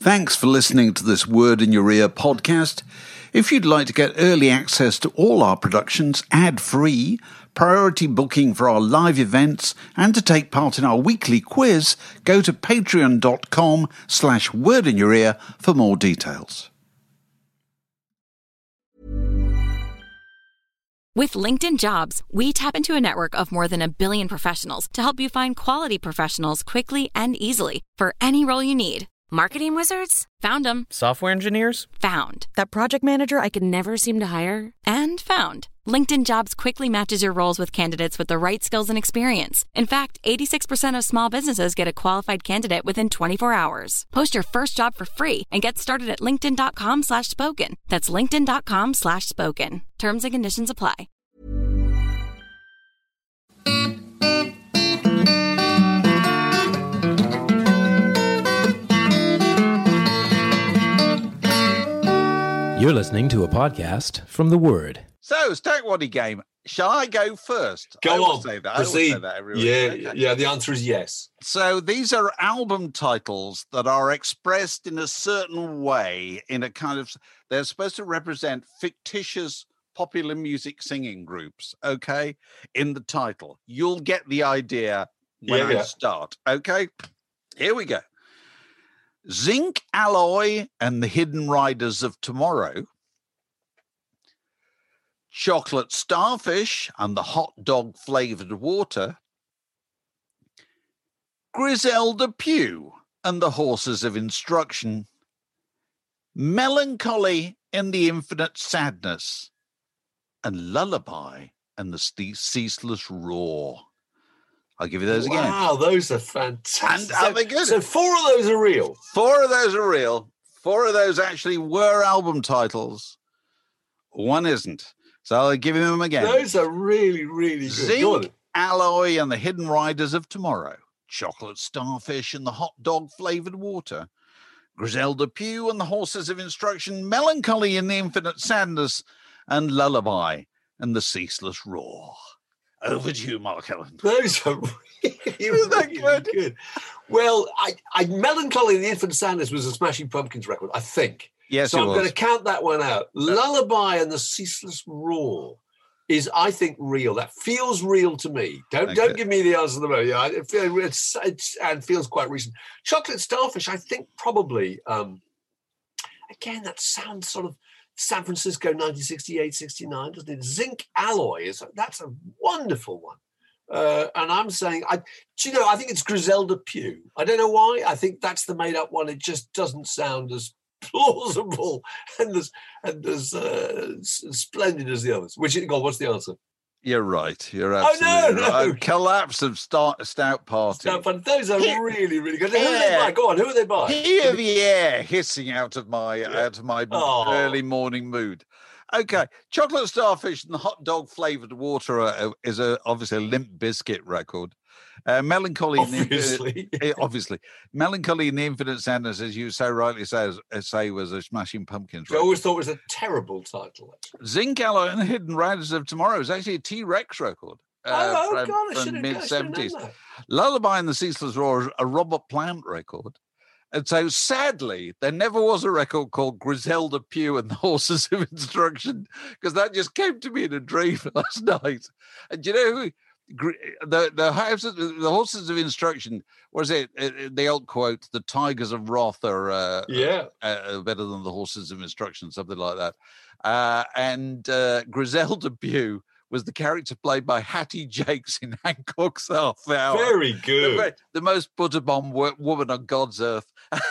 Thanks for listening to this Word in Your Ear podcast. If you'd like to get early access to all our productions ad-free, priority booking for our live events, and to take part in our weekly quiz, go to patreon.com/wordinyourear for more details. With LinkedIn Jobs, we tap into a network of more than 1 billion professionals to help you find quality professionals quickly and easily for any role you need. Marketing wizards? Found them. Software engineers? Found. That project manager I could never seem to hire? And found. LinkedIn Jobs quickly matches your roles with candidates with the right skills and experience. In fact, 86% of small businesses get a qualified candidate within 24 hours. Post your first job for free and get started at linkedin.com/spoken. That's linkedin.com/spoken. Terms and conditions apply. You're listening to a podcast from The Word. So, Stack Waddy game. Shall I go first? Go on. Say that. Proceed. I always say that every week. Yeah. The answer is yes. So these are album titles that are expressed in a certain way, in a kind of, they're supposed to represent fictitious popular music singing groups, okay, in the title. You'll get the idea when I start, okay? Here we go. Zinc Alloy and the Hidden Riders of Tomorrow. Chocolate Starfish and the Hot Dog Flavored Water. Griselda Pugh and the Horses of Instruction. Melancholy and the Infinite Sadness. And Lullaby and the Ceaseless Roar. I'll give you those again. Wow, those are fantastic. And are they good? So 4 of those are real. 4 of those are real. 4 of those actually were album titles. 1 isn't. So I'll give you them again. Those are really, really good. Zinc Alloy and the Hidden Riders of Tomorrow. Chocolate Starfish and the Hot Dog Flavored Water. Griselda Pugh and the Horses of Instruction. Melancholy and the Infinite Sadness. And Lullaby and the Ceaseless Roar. Over to you, Mark Ellen. Those are really good. Well, I Melancholy and the Infinite Sadness was a Smashing Pumpkins record, I think. Yes, so I'm going to count that one out. Lullaby and the Ceaseless Roar is, I think, real. That feels real to me. Don't give me the answer at the moment. Yeah, it feels quite recent. Chocolate Starfish, I think, probably. Again, that sounds sort of San Francisco 1968, 69, doesn't it? Zinc Alloy that's a wonderful one. And I'm saying, I think it's Griselda Pugh. I don't know why. I think that's the made-up one. It just doesn't sound as plausible and as splendid as the others. What's the answer? You're right. You're absolutely right. No. Collapse of Stout Party. Those are really, really good. Who are they by? Go on. Who are they by? Hear the air hissing out of my early morning mood. Okay, Chocolate Starfish and the Hot Dog Flavored Water is obviously a Limp Bizkit record. Melancholy, obviously. Melancholy and the Infinite Sadness, as you so rightly say, was a Smashing Pumpkins record. I always thought it was a terrible title. Actually. Zinc Alloy and the Hidden Riders of Tomorrow is actually a T-Rex record. From mid-70s. Lullaby and the Ceaseless Roar is a Robert Plant record. And so, sadly, there never was a record called Griselda Pugh and the Horses of Instruction, because that just came to me in a dream last night. And do you know who? The Horses of Instruction, what is it? The old quote, the Tigers of Wrath are better than the Horses of Instruction, something like that. And Griselda Pugh was the character played by Hattie Jakes in Hancock's Half Hour. Very good. The most put-upon woman on God's earth.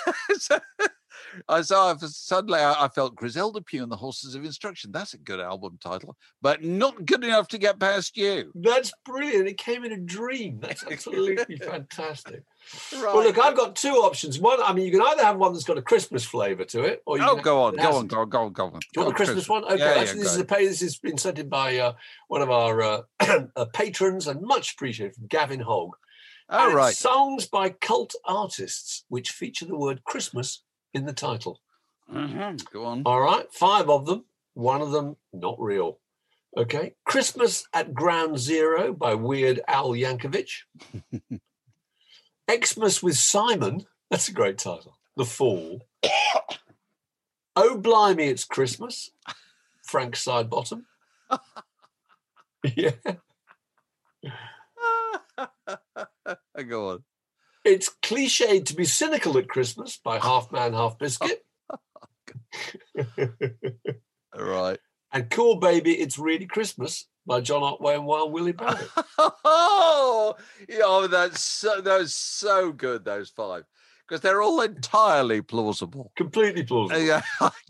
Suddenly I felt Griselda Pugh and the Horses of Instruction. That's a good album title, but not good enough to get past you. That's brilliant. It came in a dream. That's absolutely fantastic. Right. Well, look, I've got 2 options. One, you can either have one that's got a Christmas flavour to it, or go on. Do you want the Christmas one? Okay, this has been sent in by one of our patrons and much appreciated, from Gavin Hogg. Oh, right. Songs by cult artists which feature the word Christmas in the title. Go on. All right, 5 of them. 1 of them not real. Okay. Christmas at Ground Zero by Weird Al Yankovic. Xmas with Simon. That's a great title. The Fall. Oh, Blimey, It's Christmas, Frank Sidebottom. Yeah. Go on. It's cliched to be cynical at Christmas by Half Man, Half Biscuit. Right. And Cool Baby, It's Really Christmas by John Otway and Wild Willie Barrett. Oh, that's so good, those 5. Because they're all entirely plausible. Completely plausible. Yeah,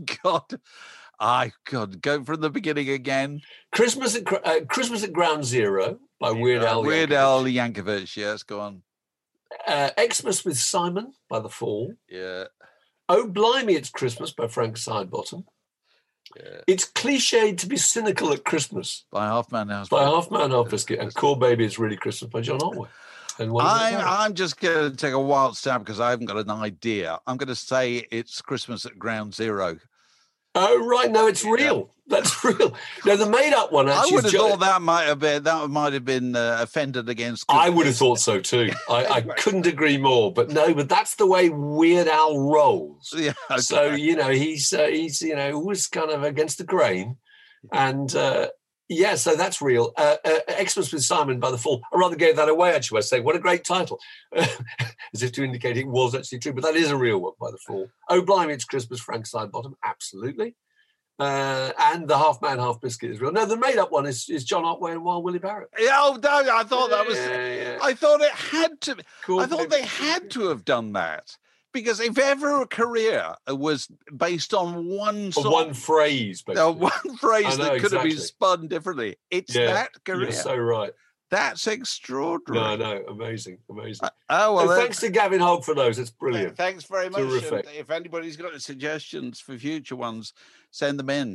God, go from the beginning again. Christmas at Ground Zero by Weird Al Yankovic. Weird Al Yankovic, yes, go on. Xmas with Simon by The Fall. Yeah. Oh, Blimey, It's Christmas by Frank Sidebottom. Yeah. It's cliched to be cynical at Christmas by Half Man, Half Biscuit. And Cool Baby, It's Really Christmas by John Otway. I'm just going to take a wild stab because I haven't got an idea. I'm going to say it's Christmas at Ground Zero. Oh, right. No, it's real. That's real. No, the made-up one. Actually, I would have thought that might have been offended against. I would have thought so too. I couldn't agree more. But no, but that's the way Weird Al rolls. Yeah. Okay. So he's always kind of against the grain, and yeah. So that's real. Xmas with Simon by The Fall. I rather gave that away actually by saying what a great title, as if to indicate it was actually true. But that is a real one by The Fall. Oh, Blimey, It's Christmas, Frank Sidebottom. Absolutely. And the Half Man, Half Biscuit is real. No, the made-up one is John Otway and Wild Willie Barrett. Yeah, I thought that was. Yeah. I thought it had to. Cool. I thought they had to have done that because if ever a career was based on one phrase, basically. one phrase that could have been spun differently, it's that career. You're so right. That's extraordinary. No, amazing. Thanks to Gavin Hogg for those. It's brilliant. Thanks very much. Terrific. And if anybody's got any suggestions for future ones, send them in.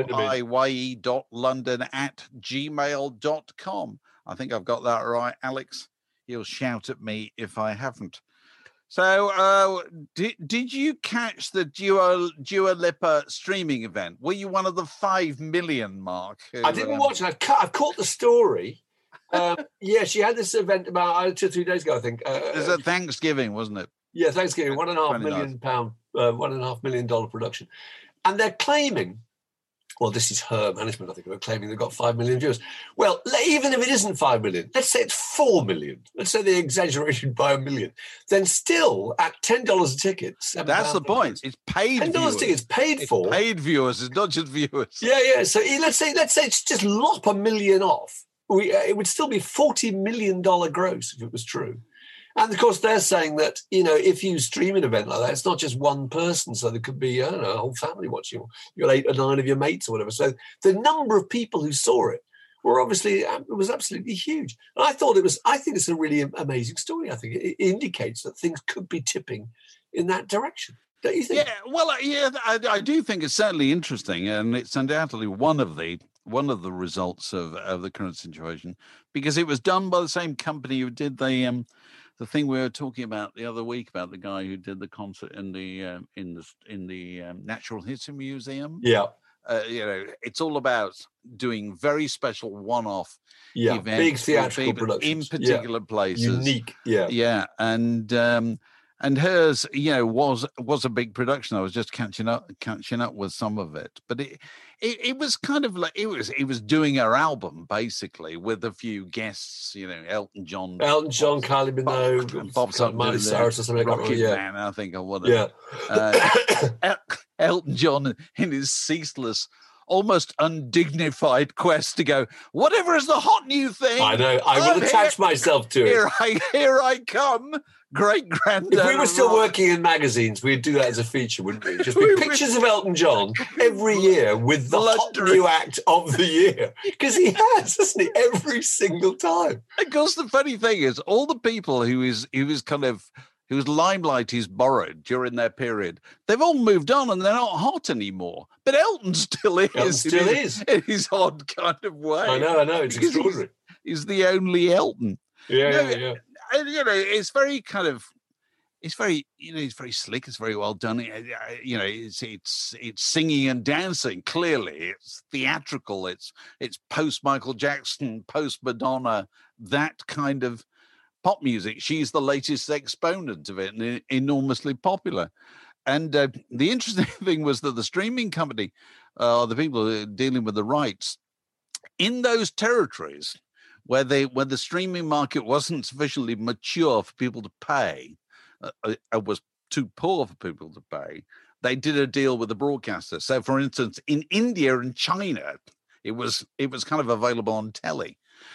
wiye.london@gmail.com. I think I've got that right, Alex. He'll shout at me if I haven't. So, did you catch the Dua Lipa streaming event? Were you one of the 5 million mark? I didn't watch it. I've caught the story. Yeah, she had this event about 2 or 3 days ago, I think. It was at Thanksgiving, wasn't it? Yeah, Thanksgiving, £1.5 million, $1.5 million production. And they're claiming, well, this is her management, I think, are claiming they've got 5 million viewers. Well, even if it isn't 5 million, let's say it's 4 million. Let's say they exaggerated by $1 million. Then still, at $10 a ticket, that's the point. It's paid $10 tickets, paid for. It's paid viewers, it's not just viewers. Yeah. So let's say it's just lop $1 million off. It would still be $40 million gross if it was true. And, of course, they're saying that, if you stream an event like that, it's not just one person. So there could be, a whole family watching. You got 8 or 9 of your mates or whatever. So the number of people who saw it was absolutely huge. And I think it's a really amazing story. I think it indicates that things could be tipping in that direction. Don't you think? Yeah, well, I do think it's certainly interesting. And it's undoubtedly one of the results of the current situation, because it was done by the same company who did the thing we were talking about the other week about the guy who did the concert in the Natural History Museum. Yeah, it's all about doing very special one-off events, big theatrical productions in particular places, unique. Yeah, and hers, was a big production. I was just catching up with some of it, but it was kind of like it was doing her album basically with a few guests, Elton John, Kylie Minogue, Bob Miley Cyrus or something. Man, I think, or whatever. Yeah, Elton John in his ceaseless, almost undignified quest to go, whatever is the hot new thing. I know. I will attach myself to it. Here I come. Great granddad. If we were still working in magazines, we'd do that as a feature, wouldn't we? Just be pictures of Elton John every year with the hot new act of the year. Because he has, hasn't he? Every single time. Of course, the funny thing is, all the people whose limelight is borrowed during their period, they've all moved on and they're not hot anymore. But Elton still is. In his odd kind of way. I know. It's extraordinary. He's the only Elton. Yeah. And, it's very kind of, it's very slick. It's very well done. It's singing and dancing. Clearly, it's theatrical. It's post Michael Jackson, post Madonna, that kind of pop music. She's the latest exponent of it and enormously popular. And the interesting thing was that the streaming company, the people dealing with the rights in those territories where the streaming market wasn't sufficiently mature for people to pay, was too poor for people to pay, they did a deal with the broadcaster. So, for instance, in India and China, it was kind of available on telly,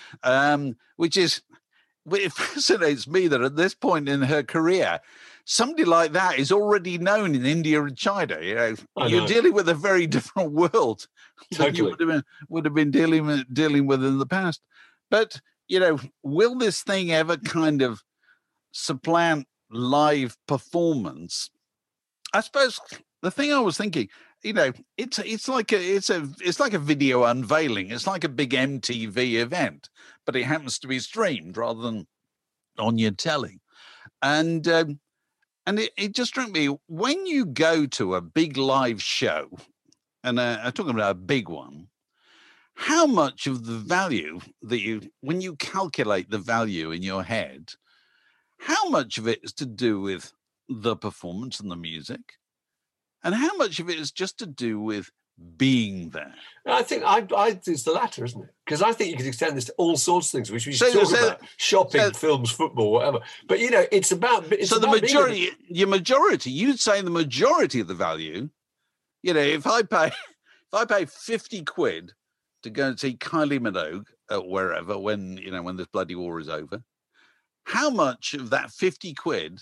it fascinates me that at this point in her career, somebody like that is already known in India and China. You're dealing with a very different world than you would have been dealing with in the past. But will this thing ever kind of supplant live performance? I suppose the thing I was thinking, it's like a video unveiling. It's like a big MTV event, but it happens to be streamed rather than on your telly. And it just struck me, when you go to a big live show, and I'm talking about a big one, how much of the value when you calculate the value in your head, how much of it is to do with the performance and the music, and how much of it is just to do with being there? I think it's the latter, isn't it? Because I think you could extend this to all sorts of things, which we should talk about: shopping, films, football, whatever. But it's about. The majority, you'd say the majority of the value. If I pay 50 quid to go and see Kylie Minogue at wherever, when this bloody war is over, how much of that 50 quid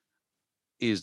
is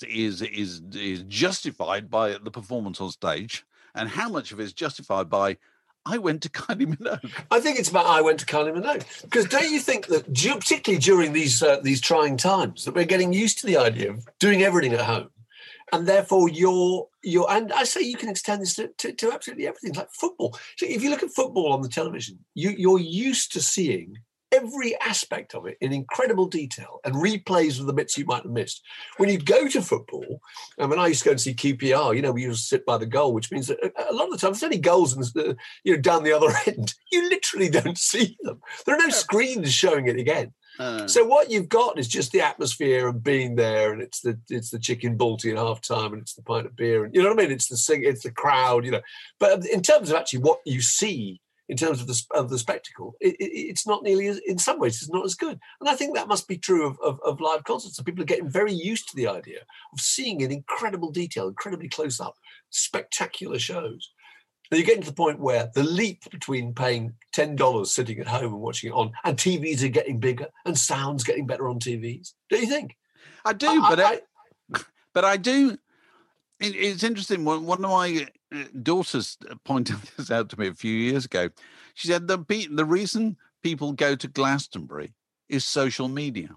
justified by the performance on stage, and how much of it is justified by I went to Kylie Minogue? I think it's about I went to Kylie Minogue, because don't you think that particularly during these trying times that we're getting used to the idea of doing everything at home, and therefore you're and I say you can extend this to absolutely everything, like football. So if you look at football on the television, you're used to seeing every aspect of it in incredible detail and replays of the bits you might have missed. When you go to football, and when I used to go and see QPR, we used to sit by the goal, which means that a lot of the time there's only goals down the other end. You literally don't see them. There are no screens showing it again. So what you've got is just the atmosphere and being there, and it's the chicken balti at half time, and it's the pint of beer, and you know what I mean? It's the crowd, But in terms of actually what you see, in terms of the spectacle, it's not nearly as, in some ways, it's not as good. And I think that must be true of live concerts. So people are getting very used to the idea of seeing in incredible detail, incredibly close up, spectacular shows. And you're getting to the point where the leap between paying $10 sitting at home and watching it on, and TVs are getting bigger and sound's getting better on TVs. Don't you think? I do, but I do. It's interesting. One of my daughters pointed this out to me a few years ago. She said the reason people go to Glastonbury is social media.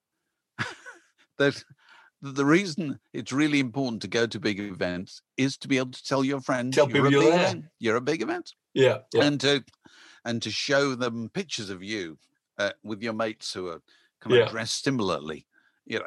The reason it's really important to go to big events is to be able to tell your friends you're a big event. Yeah. And to show them pictures of you with your mates who are kind of dressed similarly, in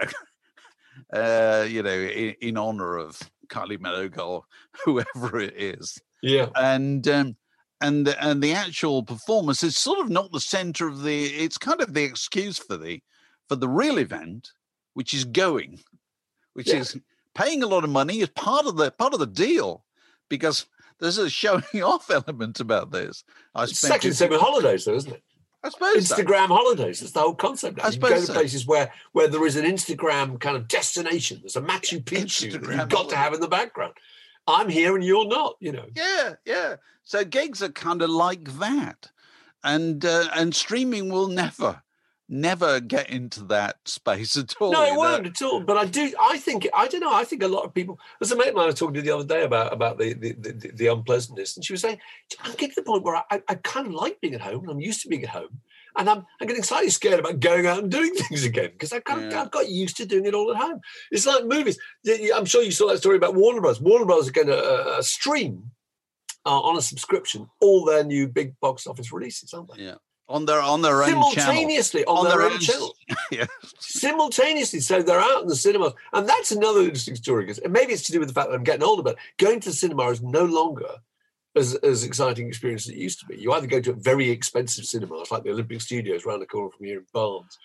honor of Kylie Minogue or whoever it is. Yeah. And the actual performance is sort of not the center of it's kind of the excuse for the real event, which is going, which is paying a lot of money is part of the deal, because there's a showing off element about this. It's exactly the same with holidays, though, isn't it? I suppose Instagram holidays. That's the whole concept. You go to places where there is an Instagram kind of destination. There's a Machu Picchu that you've got to have in the background. I'm here and you're not, Yeah. So gigs are kind of like that, and streaming will never get into that space at all. No, it won't at all. But I think a lot of people. There's a mate of mine I was talking to the other day about the unpleasantness, and she was saying, I'm getting to the point where I kind of like being at home, and I'm used to being at home, and I'm getting slightly scared about going out and doing things again, because I've got used to doing it all at home. It's like movies. I'm sure you saw that story about Warner Bros. Warner Bros. Are going to stream on a subscription all their new big box office releases, aren't they? Yeah. On their own channel. Simultaneously, on their own channel. Yeah. Simultaneously, so they're out in the cinemas. And that's another interesting story, because maybe it's to do with the fact that I'm getting older, but going to the cinema is no longer as exciting an experience as it used to be. You either go to a very expensive cinemas, like the Olympic Studios around the corner from here in Barnes,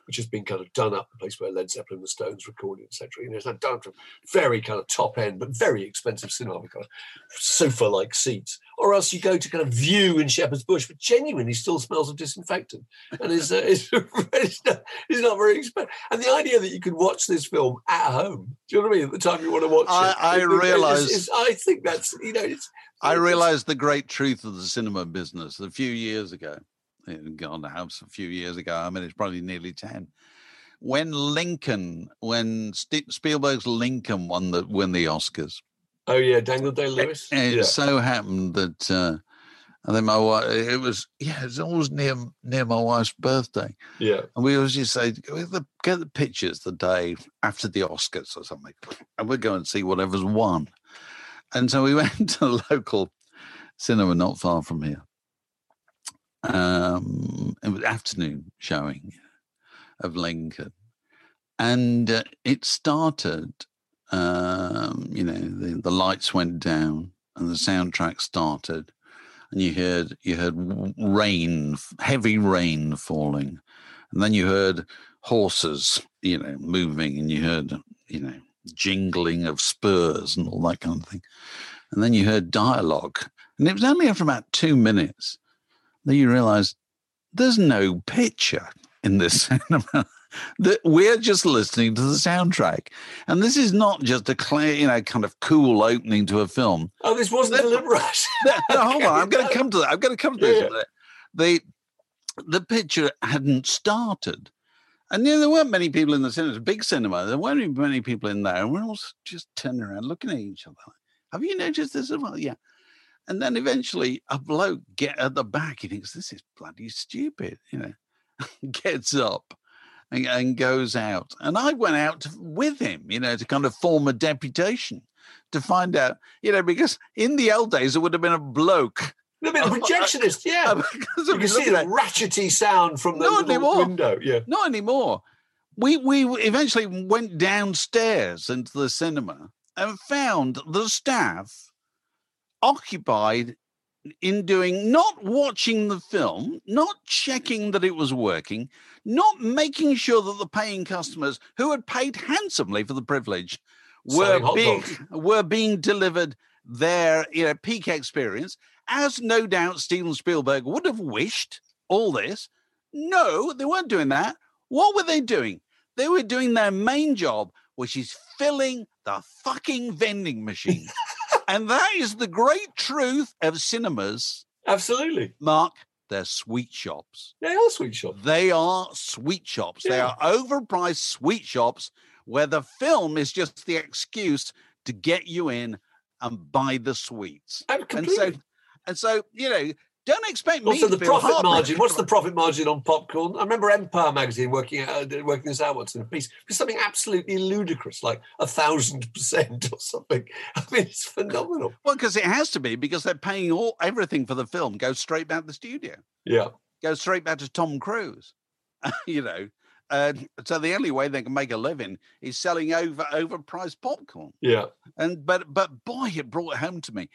which has been kind of done up, the place where Led Zeppelin and the Stones recorded, etc. You know, it's not done from very kind of top end, but very expensive cinema with kind of sofa-like seats. Or else you go to kind of View in Shepherd's Bush, but genuinely still smells of disinfectant, and is not very expensive. And the idea that you could watch this film at home, do you know what I mean? At the time you want to watch it, I realise. I think that's I realised the great truth of the cinema business a few years ago. Gone to house a few years ago. I mean, it's probably nearly 10. When Spielberg's Lincoln won the Oscars. Oh yeah, Daniel Day-Lewis. It so happened that I think my wife. It was always near my wife's birthday. Yeah, and we always just say, get the pictures the day after the Oscars or something, and we'll go and see whatever's won. And so we went to a local cinema not far from here. It was afternoon showing of Lincoln, and it started. The lights went down and the soundtrack started, and you heard rain, heavy rain falling, and then you heard horses, moving, and you heard, jingling of spurs and all that kind of thing, and then you heard dialogue, and it was only after about 2 minutes that you realised there's no picture in this cinema. That we're just listening to the soundtrack, and this is not just a clear, kind of cool opening to a film. Oh, this wasn't deliberate. No, hold on, I'm going to come to that. I'm going to come to this. Yeah. The picture hadn't started, and there weren't many people in the cinema. It was a big cinema. There weren't many people in there, and we're all just turning around, looking at each other. Have you noticed this as well? Yeah. And then eventually, a bloke get at the back. He thinks this is bloody stupid. Gets up. And goes out. And I went out with him, to kind of form a deputation to find out, because in the old days, it would have been a bloke. It would have been a projectionist, yeah. You can see the ratchety sound from the window. Yeah. Not anymore. We eventually went downstairs into the cinema and found the staff occupied in not watching the film, not checking that it was working, not making sure that the paying customers who had paid handsomely for the privilege were being delivered their peak experience, as no doubt Steven Spielberg would have wished all this. No, they weren't doing that. What were they doing? They were doing their main job, which is filling the fucking vending machine. And that is the great truth of cinemas. Absolutely. Mark, they're sweet shops. They are sweet shops. They are sweet shops. Yeah. They are overpriced sweet shops where the film is just the excuse to get you in and buy the sweets. And so, don't expect me also to the profit margin. What's the profit margin on popcorn? I remember Empire magazine working this out once in a piece. It's something absolutely ludicrous, like 1,000% or something. I mean, it's phenomenal. Well, because it has to be, because they're paying everything for the film goes straight back to the studio. Yeah, goes straight back to Tom Cruise. So the only way they can make a living is selling overpriced popcorn. Yeah, but boy, it brought it home to me,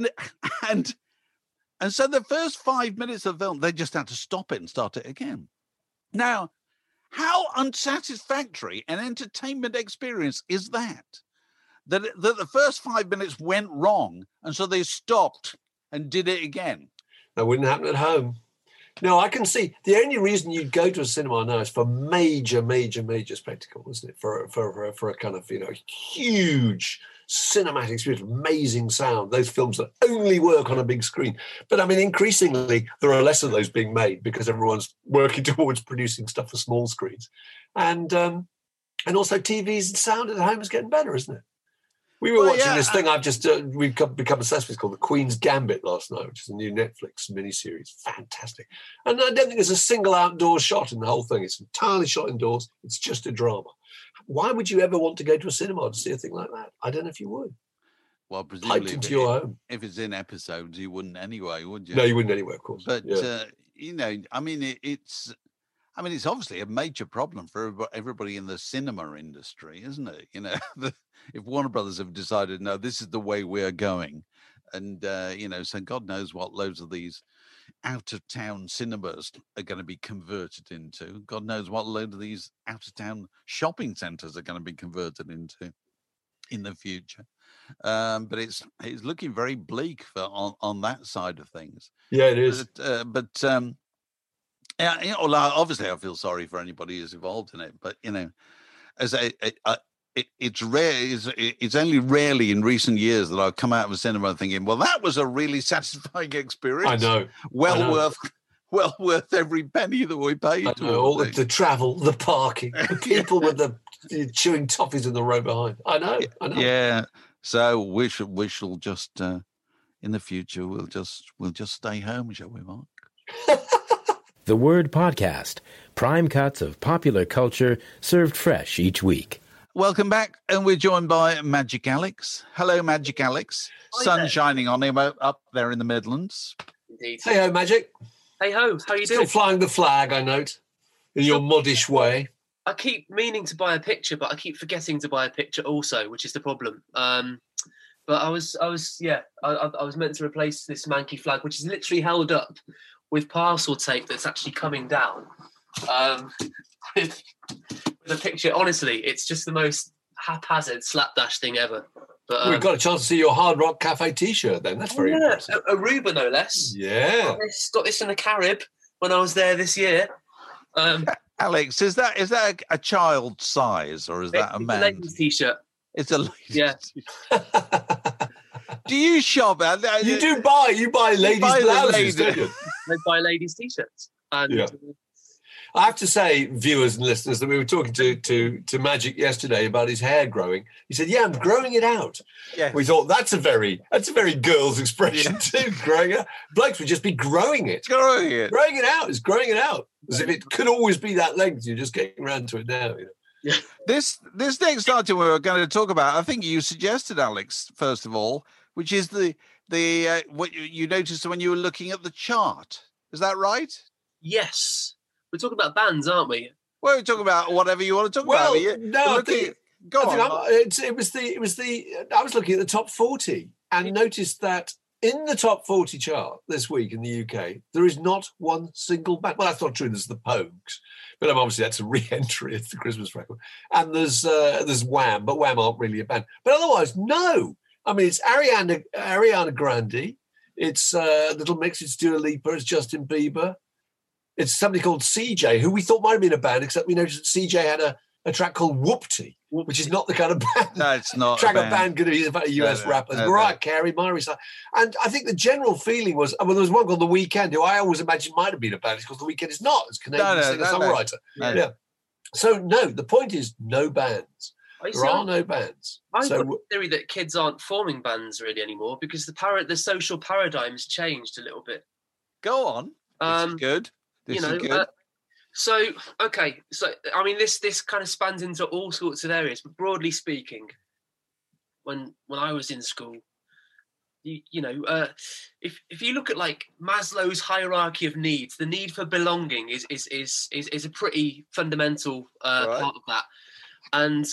And so the first 5 minutes of the film, they just had to stop it and start it again. Now, how unsatisfactory an entertainment experience is that? That the first 5 minutes went wrong, and so they stopped and did it again. That wouldn't happen at home. No, I can see the only reason you'd go to a cinema now is for major spectacle, isn't it? For a kind of huge cinematic experience, amazing sound. Those films that only work on a big screen. But I mean, increasingly there are less of those being made because everyone's working towards producing stuff for small screens, and also TVs and sound at home is getting better, isn't it? We were watching this thing I've just we've become obsessed with called The Queen's Gambit last night, which is a new Netflix miniseries. Fantastic. And I don't think there's a single outdoor shot in the whole thing. It's entirely shot indoors. It's just a drama. Why would you ever want to go to a cinema to see a thing like that? I don't know if you would. Well, presumably, piped into your home. If it's in episodes, you wouldn't anyway, would you? No, you wouldn't anyway, of course. But, it's obviously a major problem for everybody in the cinema industry, isn't it? If Warner Brothers have decided, no, this is the way we're going, and so God knows what loads of these out-of-town cinemas are going to be converted into. God knows what a load of these out-of-town shopping centres are going to be converted into in the future. But it's looking very bleak on that side of things. Yeah, it is. Yeah, obviously I feel sorry for anybody who's involved in it, but as it's rare. It's only rarely in recent years that I've come out of a cinema thinking, "Well, that was a really satisfying experience." I know. Well worth every penny that we paid. All the travel, the parking, the people with the chewing toffees in the row behind. I know. Yeah. So we shall just in the future we'll just stay home, shall we, Mark? The Word Podcast. Prime cuts of popular culture served fresh each week. Welcome back, and we're joined by Magic Alex. Hello, Magic Alex. Hi Sun there. Shining on him up there in the Midlands. Indeed. Hey ho, Magic. Hey ho, how you Still doing? flying the flag, I note, in your modish way. I keep meaning to buy a picture, but I keep forgetting to buy a picture also, which is the problem. But I was meant to replace this manky flag, which is literally held up with parcel tape that's actually coming down. With the picture, honestly, it's just the most haphazard slapdash thing ever. But We've got a chance to see your Hard Rock Cafe T-shirt then. That's very impressive. Aruba, no less. Yeah. Got this in the Carib when I was there this year. Alex, is that a child size or is that a man? It's a ladies' T-shirt. It's a ladies' Yeah. Do you shop? You buy ladies' blouses, don't you? I buy ladies' T-shirts. And Yeah. I have to say, viewers and listeners, that we were talking to Magic yesterday about his hair growing. He said, "Yeah, I'm growing it out." Yeah. We thought that's a very girl's expression too. Growing it, blokes would just be growing it. Growing it. Growing it out is growing it out, as if it could always be that length. You're just getting around to it now. Yeah. This next item we were going to talk about, I think you suggested, Alex, first of all, which is the what you noticed when you were looking at the chart. Is that right? Yes. We're talking about bands, aren't we? Well, we're talking about whatever you want to talk about. Go on. I was looking at the top 40 and noticed that in the top 40 chart this week in the UK, there is not one single band. Well, that's not true. There's the Pogues, but obviously that's a re-entry. It's the Christmas record. And there's Wham, but Wham aren't really a band. But otherwise, no. I mean, it's Ariana Grande. It's Little Mix. It's Dua Lipa. It's Justin Bieber. It's somebody called CJ, who we thought might have been a band, except we noticed that CJ had a track called Whoopty, which is not the kind of band. No, it's not. Track a band could be about a US rapper. Mariah Carey, Miley Cyrus. And I think the general feeling was, there was one called The Weeknd, who I always imagined might have been a band. It's because The Weeknd is not. It's Canadian singer-songwriter. No. Yeah. So, no, the point is no bands. There are no bands. I've got a theory that kids aren't forming bands really anymore because the social paradigm's changed a little bit. Go on. This is good. This is good. So I mean, this kind of spans into all sorts of areas, but broadly speaking, when I was in school, if you look at like Maslow's hierarchy of needs, the need for belonging is a pretty fundamental part of that, and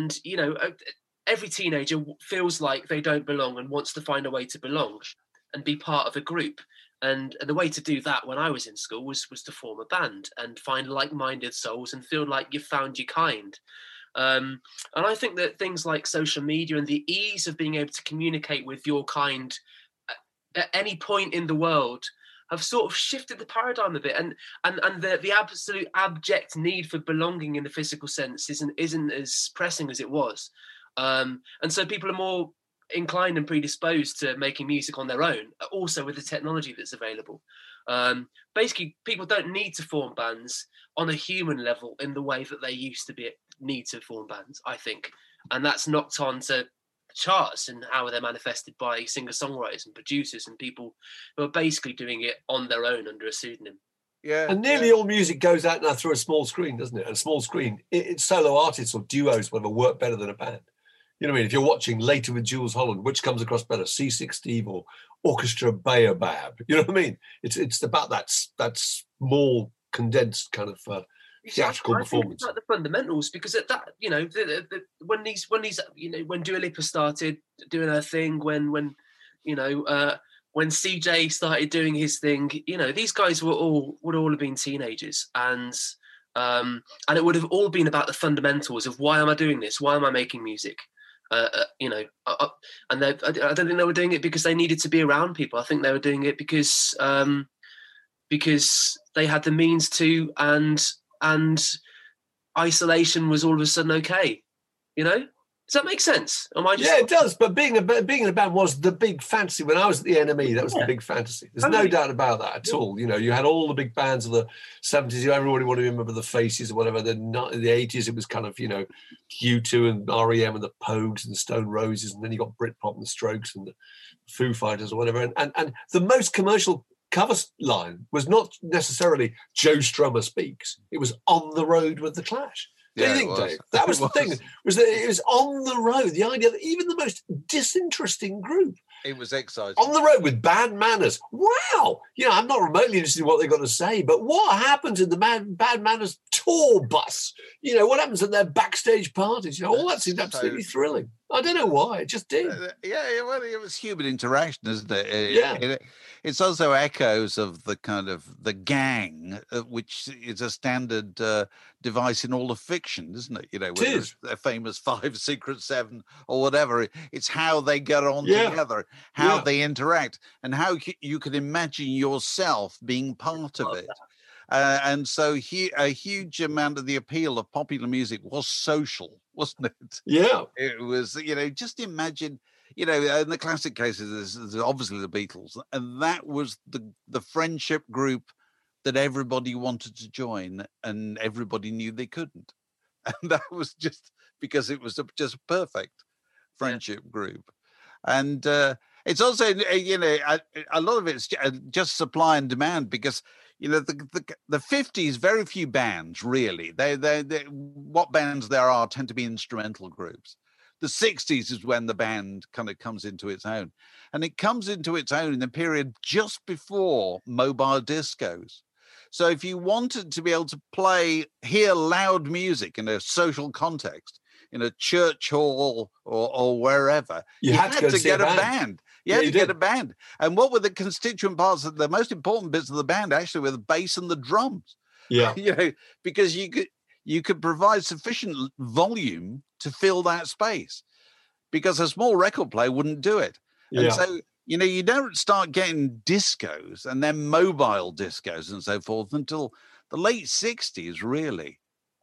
every teenager feels like they don't belong and wants to find a way to belong and be part of a group. And the way to do that when I was in school was to form a band and find like-minded souls and feel like you've found your kind. And I think that things like social media and the ease of being able to communicate with your kind at any point in the world have sort of shifted the paradigm a bit. And the absolute abject need for belonging in the physical sense isn't as pressing as it was. And so people are more inclined and predisposed to making music on their own, also with the technology that's available. Basically, people don't need to form bands on a human level in the way that they used to need to form bands, I think. And that's knocked on to charts and how they're manifested by singer-songwriters and producers and people who are basically doing it on their own under a pseudonym. Yeah. And nearly all music goes out now through a small screen, doesn't it? And a small screen, it's solo artists or duos, whatever, work better than a band. You know what I mean? If you're watching Later with Jools Holland, which comes across better, C6 Steve or Orchestra Baobab? You know what I mean? It's about that small, condensed kind of theatrical performance. It's like the fundamentals, because at that, when Dua Lipa started doing her thing, when when CJ started doing his thing, you know, these guys would all have been teenagers, and it would have all been about the fundamentals of why am I doing this? Why am I making music? You know, and I don't think they were doing it because they needed to be around people. I think they were doing it because they had the means to, and isolation was all of a sudden okay. You know, does that make sense? Yeah, it does. But being in a band was the big fantasy. When I was at the NME, that was the big fantasy. There's no doubt about that at all. You know, you had all the big bands of the 70s. Everybody wanted to remember the Faces or whatever. In the 80s, it was kind of, you know, U2 and REM and the Pogues and the Stone Roses. And then you got Britpop and the Strokes and the Foo Fighters or whatever. And the most commercial cover line was not necessarily Joe Strummer Speaks. It was On the Road with the Clash. Do you think, Dave? That was the thing. Was that it was on the road. The idea that even the most disinteresting group, it was exciting. On the road with Bad Manners. Wow. You know, I'm not remotely interested in what they've got to say, but what happens in the Bad Manners tour bus? You know, what happens at their backstage parties? You know, all that seemed absolutely thrilling. I don't know why. It just did. Yeah, well, it was human interaction, isn't it? It's also echoes of the kind of the gang, which is a standard device in all of fiction, isn't it? You know, whether it's their famous 5 Secret 7 or whatever. It's how they get on together, how they interact, and how you can imagine yourself being part of it. And so a huge amount of the appeal of popular music was social, wasn't it? Yeah. It was, you know, just imagine, you know, in the classic cases, there's obviously the Beatles, and that was the friendship group that everybody wanted to join and everybody knew they couldn't. And that was just because it was just a perfect friendship group. And it's also, you know, a lot of it's just supply and demand because, you know, the 50s, very few bands, really. They what bands there are tend to be instrumental groups. The 60s is when the band kind of comes into its own. And it comes into its own in the period just before mobile discos. So if you wanted to be able to hear loud music in a social context, in a church hall or wherever, you had to get a band. You had to get a band. And what were the constituent parts? The most important bits of the band actually were the bass and the drums. Yeah. You know, because you could provide sufficient volume to fill that space, because a small record player wouldn't do it. Yeah. And so, you know, you don't start getting discos and then mobile discos and so forth until the late 60s, really.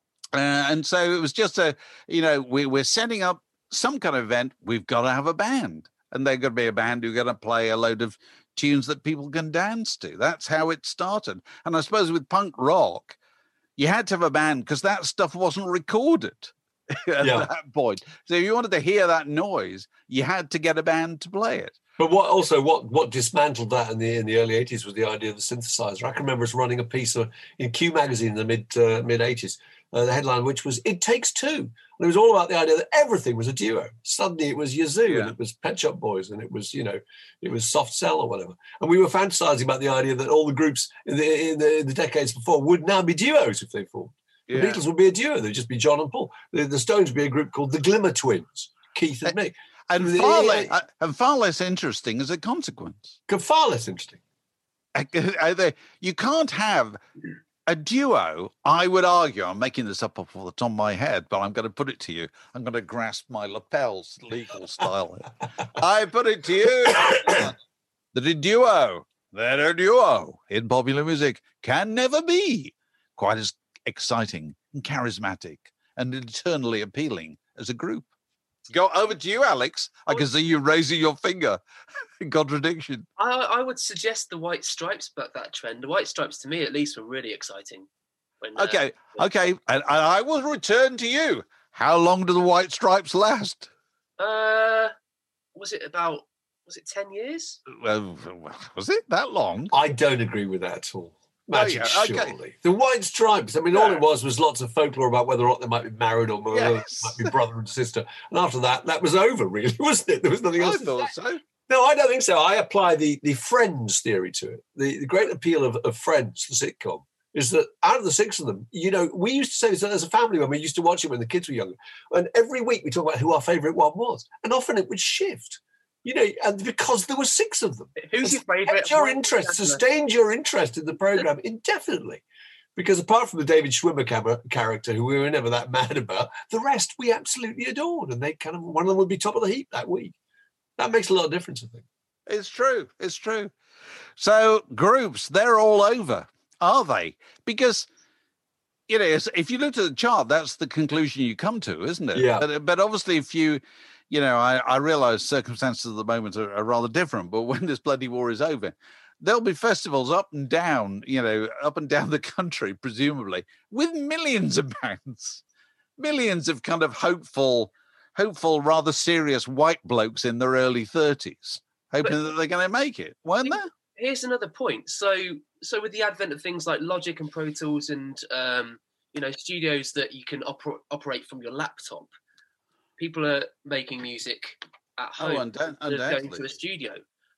And so it was just you know, we're setting up some kind of event. We've got to have a band. And they're going to be a band who's going to play a load of tunes that people can dance to. That's how it started. And I suppose with punk rock, you had to have a band because that stuff wasn't recorded at that point. So if you wanted to hear that noise, you had to get a band to play it. But what dismantled that in the early 80s was the idea of the synthesizer. I can remember us running a piece in Q magazine in the mid 80s, the headline which was "It Takes Two," and it was all about the idea that everything was a duo. Suddenly it was Yazoo and it was Pet Shop Boys and it was, you know, it was Soft Cell or whatever, and we were fantasizing about the idea that all the groups in the decades before would now be duos if they formed. The Beatles would be a duo; they'd just be John and Paul. The Stones would be a group called the Glimmer Twins, Keith and Mick. And far less interesting as a consequence. Far less interesting. You can't have a duo, I would argue, I'm making this up off the top of my head, but I'm going to put it to you. I'm going to grasp my lapels legal style. I put it to you that a duo in popular music can never be quite as exciting and charismatic and eternally appealing as a group. Go over to you, Alex. I can see you raising your finger in contradiction. I would suggest the White Stripes buck that trend. The White Stripes, to me at least, were really exciting. Okay. And I will return to you. How long do the White Stripes last? Was it 10 years? Well, was it that long? I don't agree with that at all. Magic, surely. The White Stripes, I mean, all it was lots of folklore about whether or not they might be married or might be brother and sister. And after that was over, really, wasn't it? There was nothing else. I thought so. No, I don't think so. I apply the Friends theory to it. The great appeal of Friends, the sitcom, is that out of the 6 of them, you know, we used to say this as a family when we used to watch it when the kids were younger. And every week we talk about who our favourite one was. And often it would shift. and because there were 6 of them. Who's your favourite? Sustained your interest in the programme indefinitely. Because apart from the David Schwimmer character, who we were never that mad about, the rest we absolutely adored. And one of them would be top of the heap that week. That makes a lot of difference, I think. It's true. It's true. So groups, they're all over, are they? Because, if you look at the chart, that's the conclusion you come to, isn't it? Yeah. But obviously, if you, I realize circumstances at the moment are rather different, but when this bloody war is over, there'll be festivals up and down the country, presumably, with millions of bands, millions of kind of hopeful, rather serious white blokes in their early 30s, hoping that they're going to make it, weren't there? Here's another point. So with the advent of things like Logic and Pro Tools and, studios that you can operate from your laptop, people are making music at home instead of going to a studio.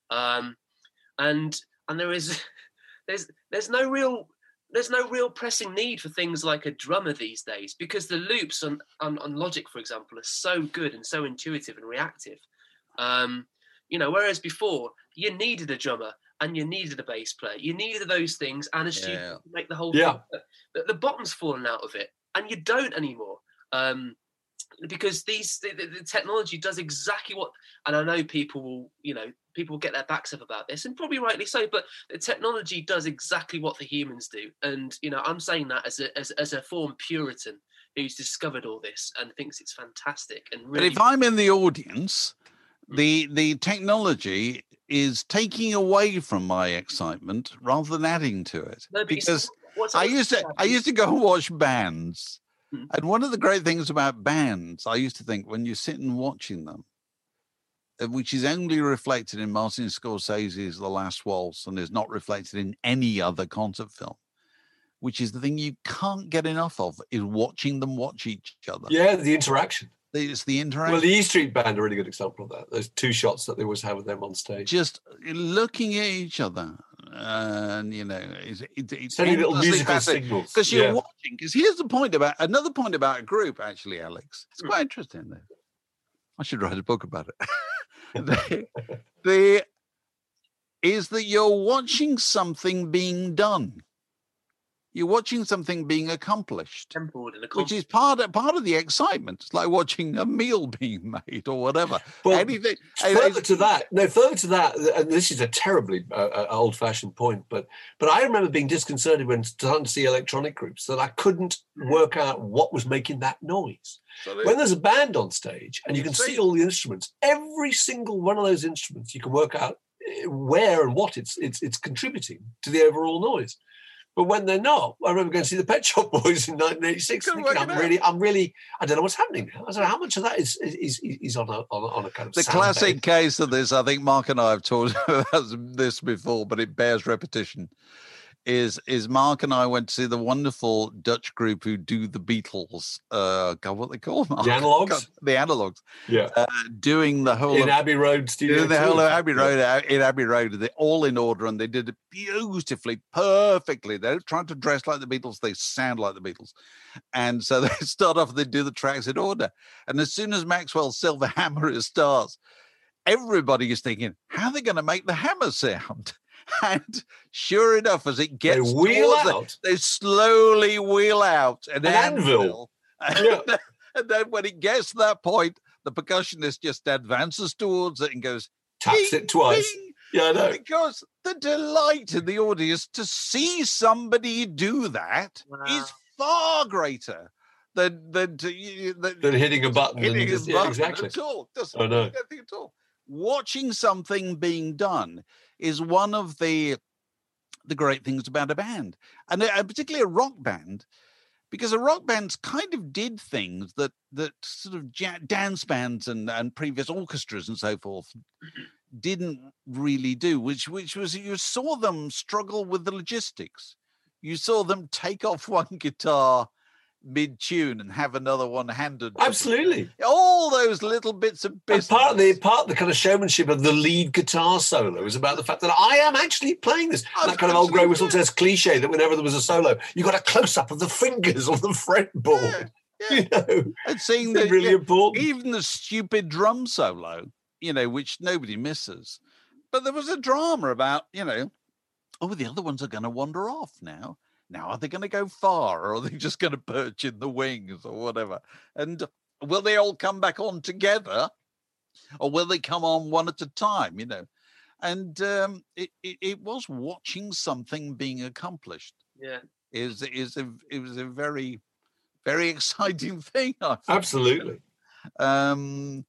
And there's no real pressing need for things like a drummer these days, because the loops on Logic, for example, are so good and so intuitive and reactive. Whereas before you needed a drummer and you needed a bass player, you needed those things and a studio to make the whole thing. The bottom's fallen out of it, and you don't anymore. Because the technology does exactly what, and I know people will get their backs up about this, and probably rightly so, but the technology does exactly what the humans do. And I'm saying that as a former Puritan who's discovered all this and thinks it's fantastic. And really, but if I'm in the audience, the technology is taking away from my excitement rather than adding to it. No, because I used to go and watch bands. And one of the great things about bands, I used to think, when you're sitting watching them, which is only reflected in Martin Scorsese's The Last Waltz and is not reflected in any other concert film, which is the thing you can't get enough of, is watching them watch each other. Yeah, the interaction. It's the interaction. Well, the E Street Band are a really good example of that. Those 2 shots that they always have with them on stage. Just looking at each other. And it's sending little musical signals because you're watching. Because here's another point about a group, actually, Alex. It's quite interesting. Though. I should write a book about it. Is that you're watching something being done. You're watching something being accomplished, which is part of the excitement. It's like watching a meal being made or whatever. Well, further to that, and this is a terribly old-fashioned point, but I remember being disconcerted when starting to see electronic groups that I couldn't work out what was making that noise. When there's a band on stage and you can see all the instruments, every single one of those instruments, you can work out where and what it's contributing to the overall noise. But when they're not, I remember going to see the Pet Shop Boys in 1986. Thinking, I don't know what's happening now. I don't know how much of that is on a kind of the classic case of this. I think Mark and I have talked about this before, but it bears repetition. Is Mark and I went to see the wonderful Dutch group who do the Beatles. God, what they call them? The Analogues. The Analogues. Yeah. Doing the whole in Abbey Road studio. Doing the whole of Abbey Road in Abbey Road. They're all in order, and they did it beautifully, perfectly. They don't try to dress like the Beatles; they sound like the Beatles. And so they start off. They do the tracks in order, and as soon as Maxwell's Silver Hammer starts, everybody is thinking, "How are they going to make the hammer sound?" And sure enough, as it gets they slowly wheel out an anvil. And then when it gets to that point, the percussionist just advances towards it and goes, taps it twice. Ding. Yeah, I know. Because the delight in the audience to see somebody do that is far greater than hitting a button. Exactly. At all. I know. Nothing at all. Watching something being done is one of the great things about a band, and particularly a rock band, because a rock band kind of did things that sort of dance bands and previous orchestras and so forth didn't really do, which was you saw them struggle with the logistics. You saw them take off one guitar mid-tune and have another one handed. Absolutely. All those little bits of business. And part of the kind of showmanship of the lead guitar solo is about the fact that I am actually playing this. That kind of old grey whistle test cliche that whenever there was a solo, you got a close-up of the fingers on the fretboard. Yeah. And seeing really important. Even the stupid drum solo which nobody misses. But there was a drama about, the other ones are going to wander off now. Now, are they going to go far, or are they just going to perch in the wings or whatever? And will they all come back on together, or will they come on one at a time, And it was watching something being accomplished. Yeah. It was a very, very exciting thing. Absolutely. We'll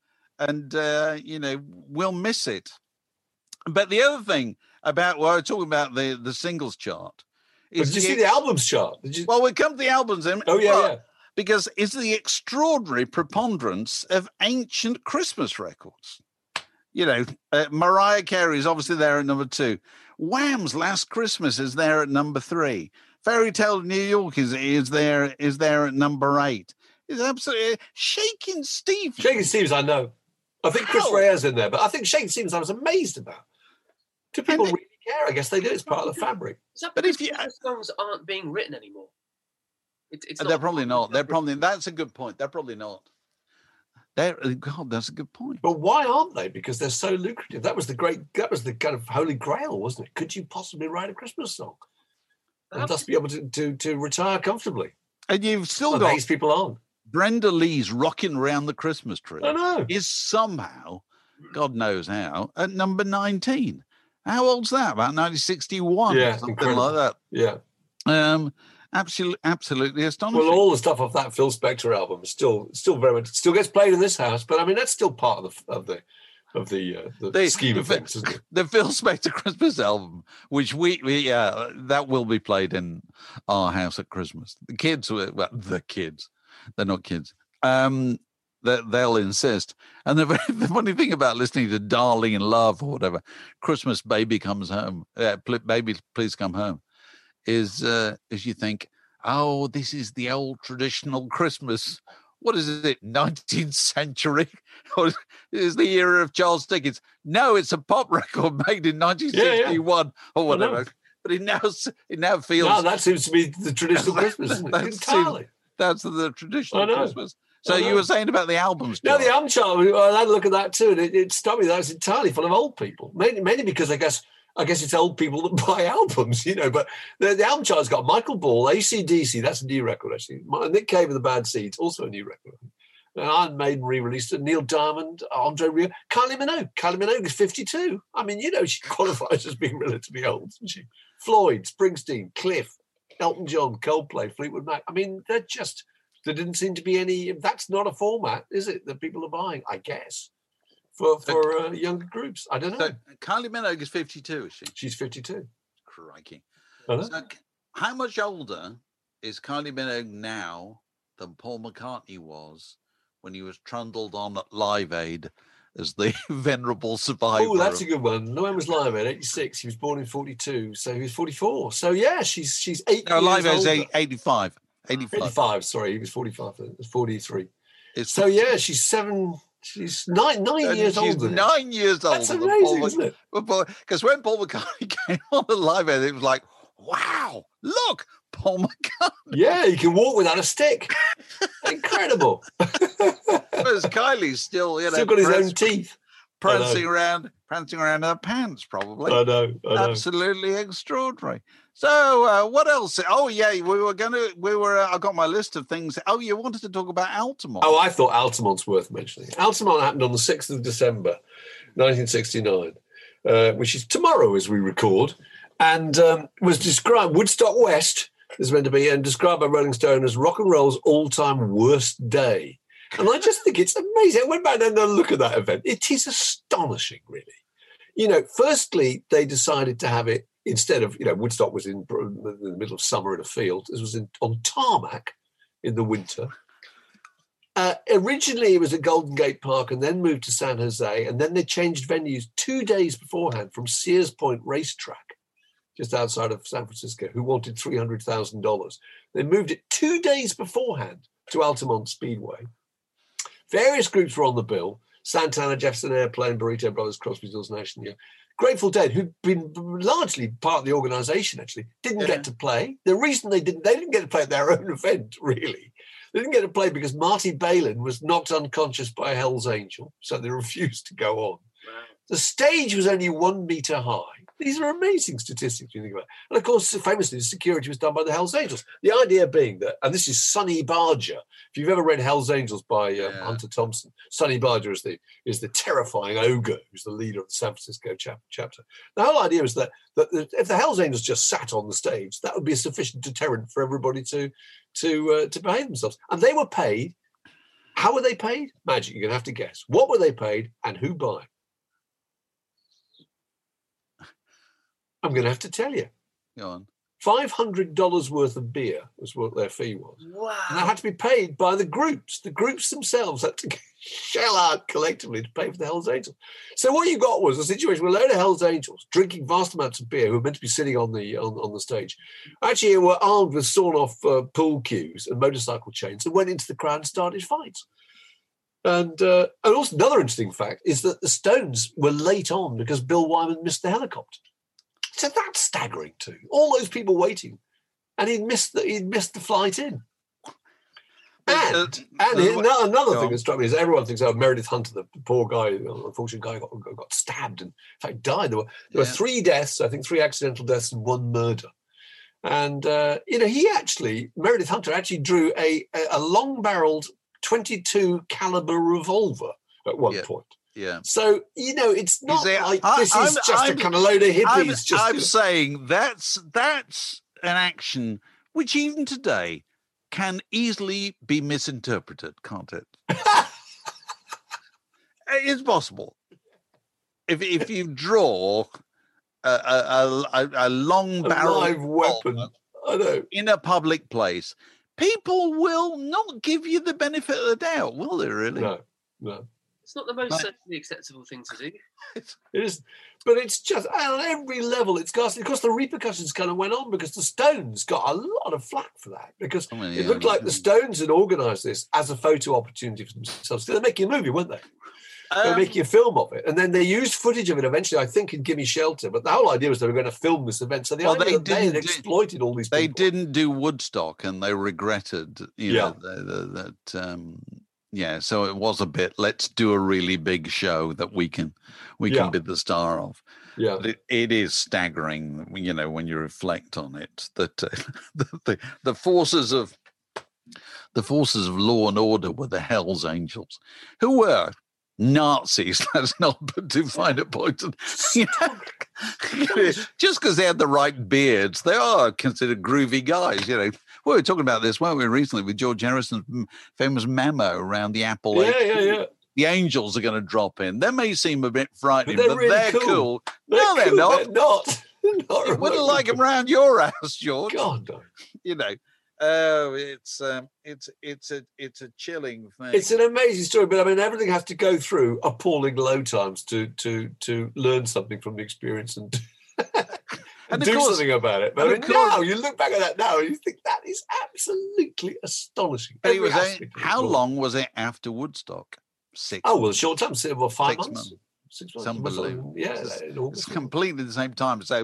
miss it. But the other thing about, we're talking about the singles chart. Did you see the albums chart? Well, we come to the albums then. Oh, yeah. Because it's the extraordinary preponderance of ancient Christmas records. Mariah Carey is obviously there at number 2. Wham's Last Christmas is there at number 3. Fairy Tale of New York is there at number 8. It's absolutely Shakin' Stevens. Shakin' Stevens, I know. I think Chris Rea's in there, but I think Shakin' Stevens I was amazed about. Do people really care? I guess they do. It's part of the fabric. But if songs aren't being written anymore, they're probably not. That's a good point. They're probably not. God, that's a good point. But why aren't they? Because they're so lucrative. That was the kind of holy grail, wasn't it? Could you possibly write a Christmas song and thus be able to retire comfortably? And you've still got these people on. Brenda Lee's Rocking Around the Christmas Tree. I know. Is somehow, God knows how, at number 19. How old's that? About 1961, yeah, something incredible. like that. Yeah. Absolutely astonishing. Well, all the stuff off that Phil Spector album is still very much still gets played in this house, but I mean that's still part of the scheme of things, isn't it? The Phil Spector Christmas album, which we that will be played in our house at Christmas. The kids, they're not kids. They'll insist. And the funny thing about listening to Darling in Love or whatever, Christmas Baby Comes Home, Baby Please Come Home, is you think, oh, this is the old traditional Christmas. What is it, 19th century? Or is the era of Charles Dickens? No, it's a pop record made in 1961 or whatever. But it now feels... No, that seems to be the traditional Christmas, isn't it? Entirely. That's the traditional Christmas. So you were saying about the albums? No, the album chart. I had a look at that too, and it struck me that it's entirely full of old people. Mainly because I guess it's old people that buy albums, But the album chart's got Michael Ball, AC/DC. That's a new record actually. Nick Cave and the Bad Seeds, also a new record. Iron Maiden re-released it. Neil Diamond, Andre Rieu, Kylie Minogue. Kylie Minogue is 52. I mean, she qualifies as being relatively old, doesn't she? Floyd, Springsteen, Cliff, Elton John, Coldplay, Fleetwood Mac. I mean, there didn't seem to be any. That's not a format, is it, that people are buying, I guess, for younger groups? I don't know. So Kylie Minogue is 52, is she? She's 52. Crikey. So how much older is Kylie Minogue now than Paul McCartney was when he was trundled on at Live Aid as the venerable survivor? Oh, that's a good one. No, when was Live Aid? 86. He was born in 42, so he was 44. So yeah, she's 8 years Live Aid's older. 85. 85, sorry, he was 45. It was 43. So yeah, she's 7. She's nine years older. She's 9 years older. That's amazing, isn't it? Because when Paul McCartney came on the Live Aid, it was like, wow, look, Paul McCartney. Yeah, he can walk without a stick. Incredible. Whereas Kylie's still got his own teeth. Prancing around in her pants, probably. I know. Absolutely extraordinary. So what else? Oh yeah, I got my list of things. Oh, you wanted to talk about Altamont. Oh, I thought Altamont's worth mentioning. Altamont happened on the 6th of December, 1969, which is tomorrow as we record, and was described, Woodstock West is meant to be, and described by Rolling Stone as rock and roll's all-time worst day. And I just think it's amazing. I went back and had a look at that event. It is astonishing, really. Firstly, they decided to have it instead of, Woodstock was in the middle of summer in a field. This was on tarmac in the winter. Originally, it was at Golden Gate Park and then moved to San Jose. And then they changed venues 2 days beforehand from Sears Point Racetrack, just outside of San Francisco, who wanted $300,000. They moved it 2 days beforehand to Altamont Speedway. Various groups were on the bill: Santana, Jefferson Airplane, Burrito Brothers, Crosby, Stills, Nash & Young. Grateful Dead, who'd been largely part of the organisation, actually, didn't get to play. The reason they didn't get to play at their own event, really. They didn't get to play because Marty Balin was knocked unconscious by a Hell's Angel, so they refused to go on. Wow. The stage was only 1 meter high. These are amazing statistics when you think about it. And of course, famously, the security was done by the Hells Angels. The idea being that, and this is Sonny Barger. If you've ever read Hells Angels by Hunter Thompson, Sonny Barger is the terrifying ogre who's the leader of the San Francisco chapter. The whole idea is that if the Hells Angels just sat on the stage, that would be a sufficient deterrent for everybody to behave themselves. And they were paid. How were they paid? Magic, you're going to have to guess. What were they paid and who by? I'm going to have to tell you. Go on. $500 worth of beer was what their fee was. Wow. And that had to be paid by the groups. The groups themselves had to shell out collectively to pay for the Hells Angels. So what you got was a situation where a load of Hells Angels drinking vast amounts of beer who were meant to be sitting on the stage actually were armed with sawn-off pool cues and motorcycle chains and went into the crowd and started fights. And also another interesting fact is that the Stones were late on because Bill Wyman missed the helicopter. So that's staggering too. All those people waiting, and he'd missed the flight in. And another thing that struck me is everyone thinks, oh, Meredith Hunter, the poor guy, unfortunate guy, got stabbed and in fact died. There were 3 deaths, I think 3 accidental deaths and 1 murder. And Meredith Hunter actually drew a long-barreled .22 caliber revolver at one point. Yeah. So, it's not this is just a kind of load of hippies. I'm saying that's an action which even today can easily be misinterpreted, can't it? It's possible. If you draw a long barrel live weapon in a public place, people will not give you the benefit of the doubt, will they really? No. It's not the most socially acceptable thing to do. It is, but it's just on every level. It's ghastly. Of course, the repercussions kind of went on because the Stones got a lot of flack for that because it looked like the Stones had organised this as a photo opportunity for themselves. They were making a movie, weren't they? They were making a film of it, and then they used footage of it eventually, I think, in Gimme Shelter. But the whole idea was they were going to film this event. So they had exploited all these people. They didn't do Woodstock, and they regretted, that. Yeah, so it was a bit, let's do a really big show that we can be the star of. Yeah. But it is staggering, when you reflect on it, that the forces of law and order were the Hells Angels, who were Nazis. That's not too fine a point. Just because they had the right beards, they are considered groovy guys, We were talking about this, weren't we, recently with George Harrison's famous memo around the Apple. Yeah. The Angels are going to drop in. They may seem a bit frightening, but really they're cool. No, they're not. They're not. You wouldn't like them around your house, George. God, no. It's a chilling thing. It's an amazing story, but I mean, everything has to go through appalling low times to learn something from the experience and do something about it. But I mean, now you look back at that now and you think that is absolutely astonishing. How long was it after Woodstock? 6 Oh, well, a short time. 5 months. 6 months. It's unbelievable. Yeah, it's completely the same time. So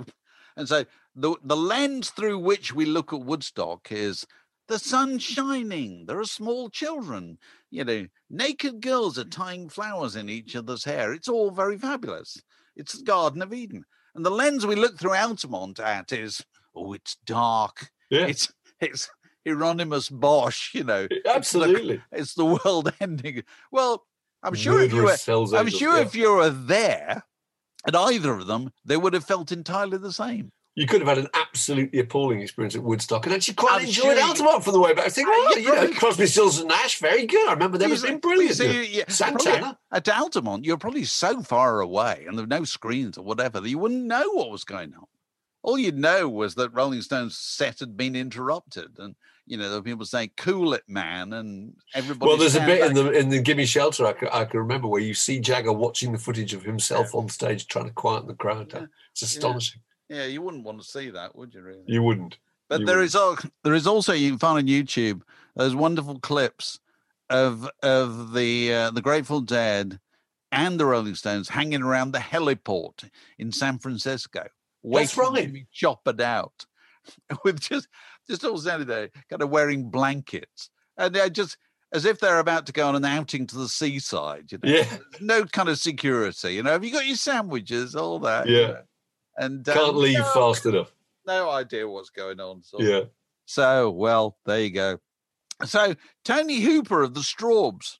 the lens through which we look at Woodstock is the sun's shining. There are small children. Naked girls are tying flowers in each other's hair. It's all very fabulous. It's the Garden of Eden. And the lens we look through Altamont at is, it's dark. Yeah. It's Hieronymus Bosch, Absolutely. It's the world ending. Well, I'm sure if you were there at either of them, they would have felt entirely the same. You could have had an absolutely appalling experience at Woodstock and actually quite enjoyed Altamont for the way back. I think, Crosby, Stills and Nash, very good. I remember them as being brilliant. Santana. At Altamont, you're probably so far away and there were no screens or whatever that you wouldn't know what was going on. All you'd know was that Rolling Stone's set had been interrupted and, there were people saying, "Cool it, man," and everybody. Well, there's a bit in the Gimme Shelter I can remember where you see Jagger watching the footage of himself on stage trying to quieten the crowd down. It's astonishing. Yeah, you wouldn't want to see that, would you? Really? You wouldn't. But there is also you can find on YouTube those wonderful clips of the Grateful Dead and the Rolling Stones hanging around the heliport in San Francisco, waiting to be choppered out, with just all standing there, kind of wearing blankets And they're just as if they're about to go on an outing to the seaside. You know, Yeah. No kind of security. You know, have you got your sandwiches? All that. Yeah. You know? And Can't leave fast enough. No idea what's going on. Yeah. So, well, there you go. So, Tony Hooper of the Strawbs.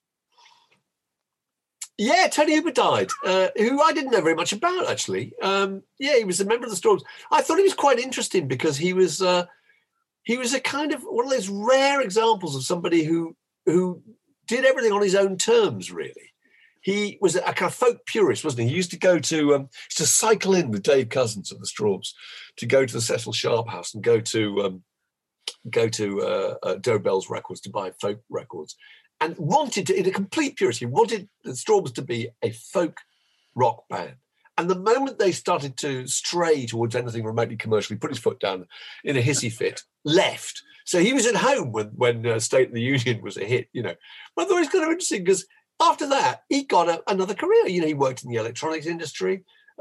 Yeah, Tony Hooper died, who I didn't know very much about, actually. He was a member of the Strawbs. I thought he was quite interesting because he was a kind of one of those rare examples of somebody who did everything on his own terms, really. He was a kind of folk purist, wasn't he? He used to go to cycle in with Dave Cousins of the Strawbs to go to the Cecil Sharp house and go to Doe Bell's Records to buy folk records, and wanted to, in a complete purity, wanted the Strawbs to be a folk rock band. And the moment they started to stray towards anything remotely commercial, he put his foot down in a hissy fit, left. So he was at home when State of the Union was a hit, you know. But I thought it was kind of interesting because after that, he got another career. You know, he worked in the electronics industry.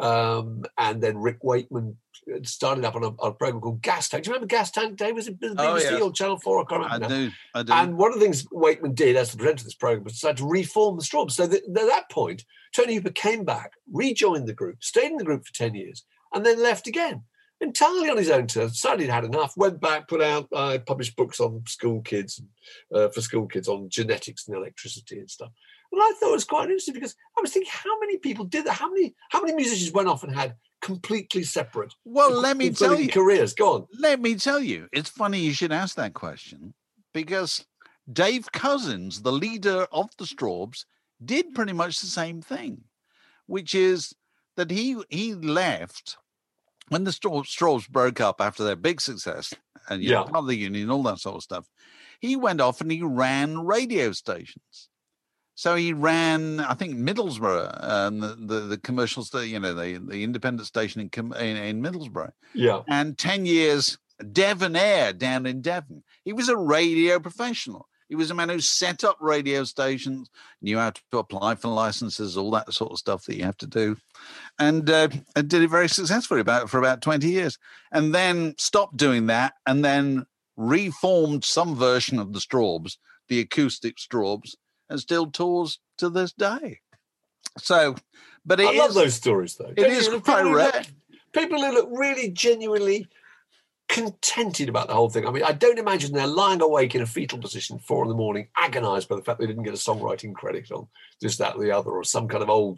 And then Rick Wakeman started up on a program called Gas Tank. Do you remember Gas Tank, Dave? Was it BBC or Channel 4? I can't remember. I do. And one of the things Wakeman did as the presenter of this program was decide to reform the Strawbs. So at that point, Tony Hooper came back, rejoined the group, stayed in the group for 10 years, and then left again. Entirely on his own terms, decided he'd had enough, went back, published books on school kids, for school kids on genetics and electricity and stuff. And I thought it was quite interesting because I was thinking, how many people did that? How many musicians went off and had completely separate let me tell you, careers? Go on. Let me tell you, it's funny you should ask that question because Dave Cousins, the leader of the Strawbs, did pretty much the same thing, which is that he left when the Strawbs broke up after their big success and part of the union, all that sort of stuff. He went off and he ran radio stations. So he ran, I think, Middlesbrough, the commercial station, the independent station in Middlesbrough. Yeah. And 10 years, Devon Air down in Devon. He was a radio professional. He was a man who set up radio stations, knew how to apply for licenses, all that sort of stuff that you have to do, and did it very successfully for about 20 years. And then stopped doing that and then reformed some version of the Strawbs, the acoustic Strawbs, and still tours to this day. So, but I love those stories, though. It is quite rare. People who look really genuinely contented about the whole thing. I mean, I don't imagine they're lying awake in a fetal position 4 a.m, agonised by the fact they didn't get a songwriting credit on this, that, or the other, or some kind of old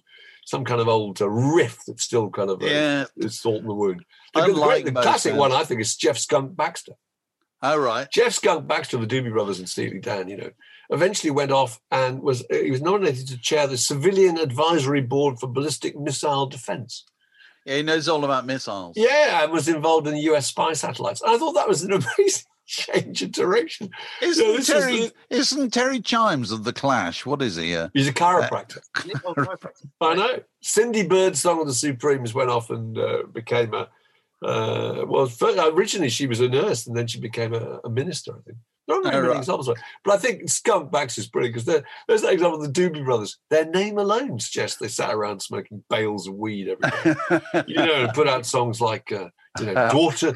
riff that's still kind of is salt in the wound. The classic one, I think, is Jeff Skunk Baxter. Oh, right. Jeff Skunk Baxter of the Doobie Brothers and Steely Dan, eventually went off and was nominated to chair the Civilian Advisory Board for Ballistic Missile Defense. Yeah, he knows all about missiles. Yeah, and was involved in the US spy satellites. And I thought that was an amazing change of direction. Isn't Terry Chimes of The Clash? What is he? He's a chiropractor. I know. Cindy Birdsong of the Supremes went off and became originally she was a nurse and then she became a minister, I think. I don't remember the examples, but I think Skunk Baxter is brilliant because there's that example of the Doobie Brothers. Their name alone suggests they sat around smoking bales of weed every day. And put out songs like, Daughters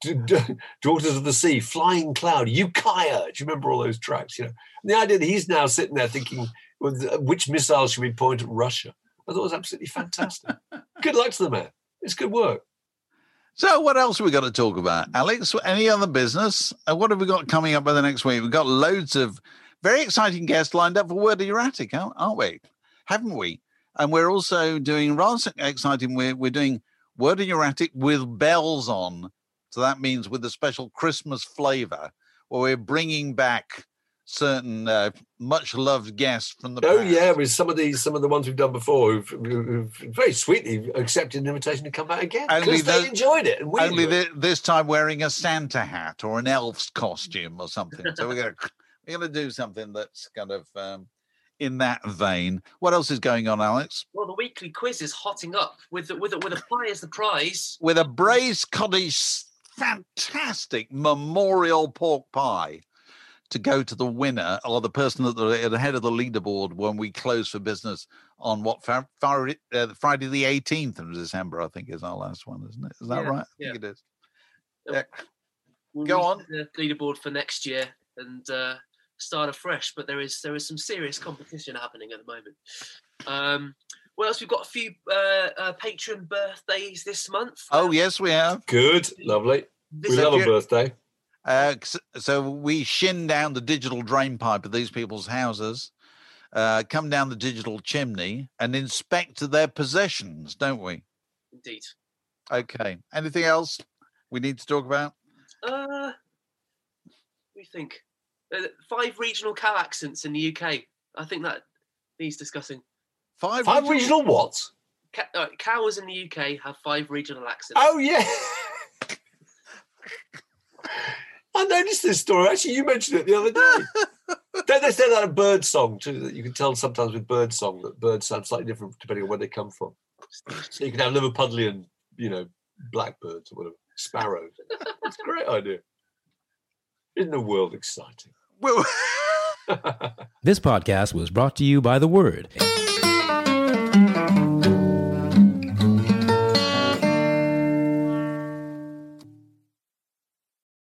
of the Sea, Flying Cloud, Ukiah. Do you remember all those tracks? And the idea that he's now sitting there thinking, which missile should we point at Russia? I thought it was absolutely fantastic. Good luck to the man. It's good work. So what else have we got to talk about, Alex? Any other business? What have we got coming up by the next week? We've got loads of very exciting guests lined up for Word of Your Attic, aren't we? Haven't we? And we're also doing rather exciting. We're doing Word of Your Attic with bells on. So that means with a special Christmas flavour, where we're bringing back certain much-loved guests from the past. With some of the ones we've done before who've very sweetly accepted an invitation to come back again because they enjoyed it. And this time wearing a Santa hat or an elf's costume or something. So we're going to do something that's kind of in that vein. What else is going on, Alex? Well, the weekly quiz is hotting up with a pie as the prize. With a braised cottage, fantastic memorial pork pie to go to the winner or the person at the head of the leaderboard when we close for business on Friday the 18th of December, I think is our last one, isn't it? Is that right? I think it is. Yeah. We'll go on. The leaderboard for next year and start afresh. But there is some serious competition happening at the moment. What else? We've got a few patron birthdays this month. Oh yes, we have. Good, lovely. We love a birthday. So we shin down the digital drain pipe of these people's houses, come down the digital chimney, and inspect their possessions, don't we? Indeed. Okay. Anything else we need to talk about? We think 5 regional cow accents in the UK. I think that needs discussing. 5 regional what? Cows in the UK have 5 regional accents. Oh yeah. I noticed this story. Actually, you mentioned it the other day. Don't they say that a bird song too? That you can tell sometimes with bird song that birds sound slightly different depending on where they come from. So you can have Liverpudlian, blackbirds or whatever, sparrows. It's a great idea. Isn't the world exciting? This podcast was brought to you by The Word.